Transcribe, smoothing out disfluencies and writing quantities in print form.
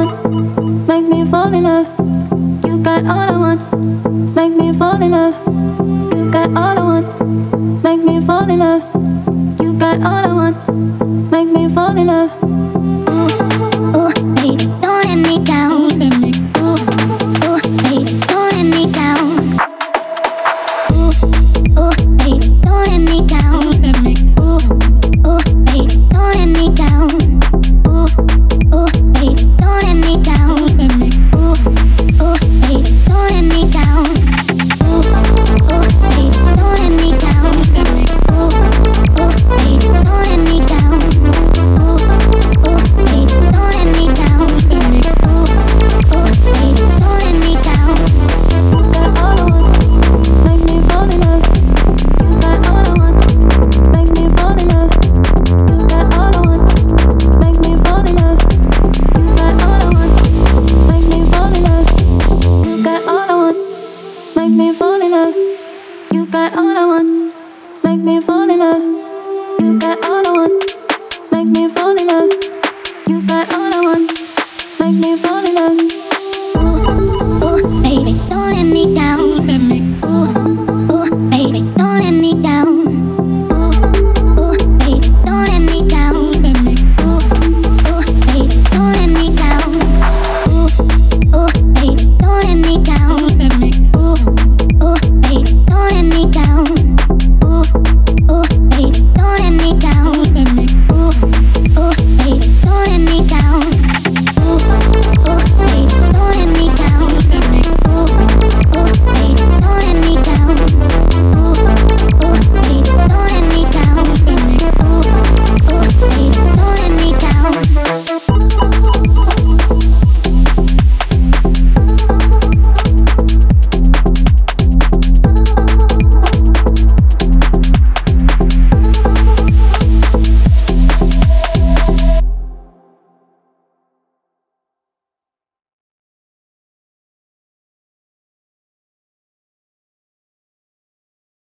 want, make me fall in love. You got all I want, make me fall in love. You got all I want, make me fall in love. You got all I want, make me fall in love.